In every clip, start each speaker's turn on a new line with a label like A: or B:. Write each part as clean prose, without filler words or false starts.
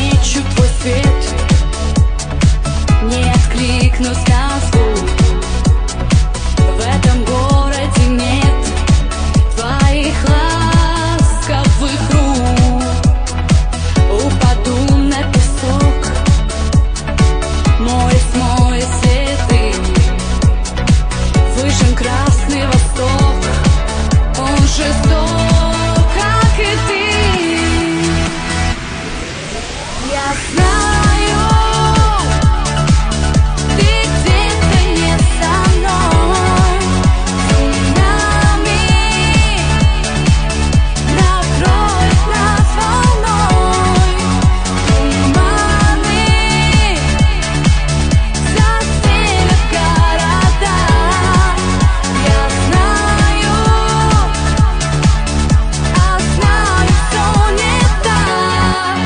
A: замечу твой свет, не откликнусь на звук. В этом городе нет твоих ласковых рук. Упаду на песок, море смоет следы. Выжжен красный восток, он жесток, как и ты. Я знаю, ты где-то не со мной. Цунами накроет нас волной. Туманы застелят города. Я знаю, все не так.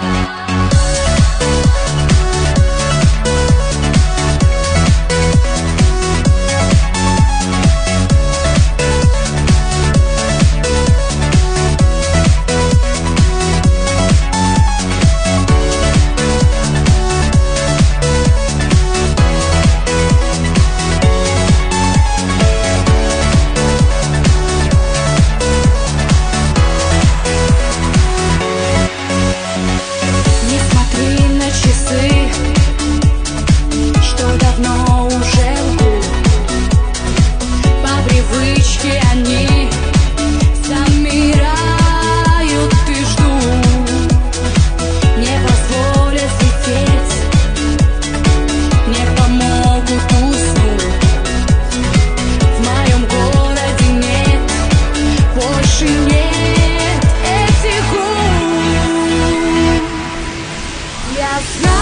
A: Не смотри на часы, что давно уже лгут. По привычке они замирают и ждут. Не позволят лететь, не помогут уснуть. В моем городе нет, больше нет этих губ. Я знаю.